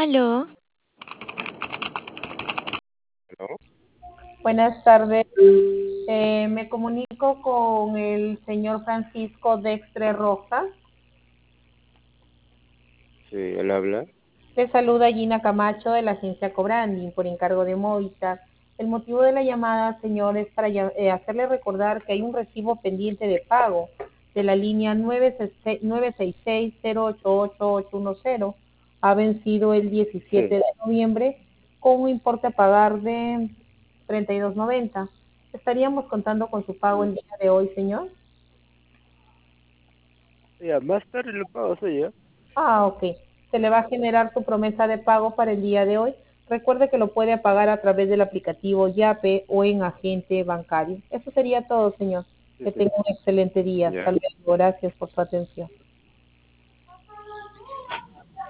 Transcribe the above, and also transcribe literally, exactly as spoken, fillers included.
Aló, ¿No? Buenas tardes. Eh, me comunico con el señor Francisco Dextre Rojas. Sí, él habla. Le saluda Gina Camacho de la agencia Cobranding por encargo de Movistar. El motivo de la llamada, señor, es para ya- eh, hacerle recordar que hay un recibo pendiente de pago de la línea nueve seis seis cero ocho ocho ocho uno cero. Ha vencido el diecisiete Sí. de noviembre con un importe a pagar de treinta y dos noventa. ¿Estaríamos contando con su pago el día de hoy, señor? Ya, más tarde lo pago, sí, ya. Ah, ok. Se le va a generar su promesa de pago para el día de hoy. Recuerde que lo puede pagar a través del aplicativo Yape o en agente bancario. Eso sería todo, señor. Sí, Que sí. tenga un excelente día. Hasta Ya. luego. Gracias por su atención.